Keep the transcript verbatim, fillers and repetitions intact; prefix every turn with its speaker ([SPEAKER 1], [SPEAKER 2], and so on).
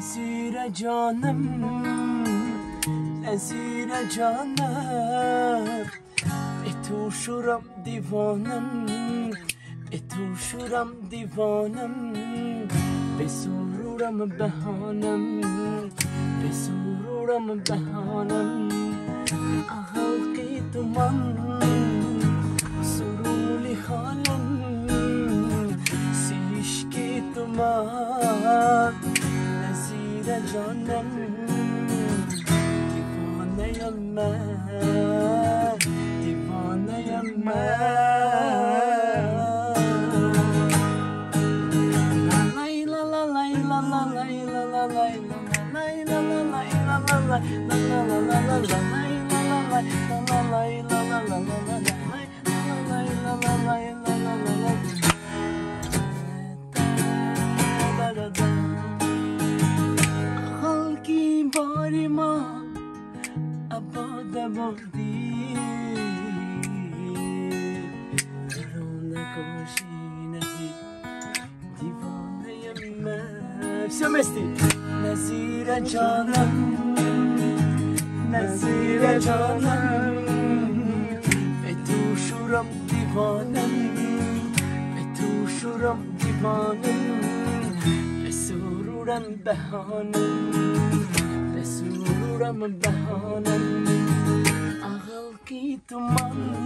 [SPEAKER 1] نزیر جانم نزیر جانم به تو شورم دیوانم به تو شورم دیوانم به سرورم بهانم به سرورم بهانم حلقی duman suruli halin sişki duman nezire canım divaneyim ben divaneyim ben lay la la lay la la lay la la lay la lay la la lay la la lay la la la la la la خلقی باری ما آباد آبادی رونق نشینی دیوانه من سمستی نزیر جانم نزیر جانم به تو شورم دیوانم به تو شورم دیوانم به سرورم بهانم به سرورم بهانم حلقی duman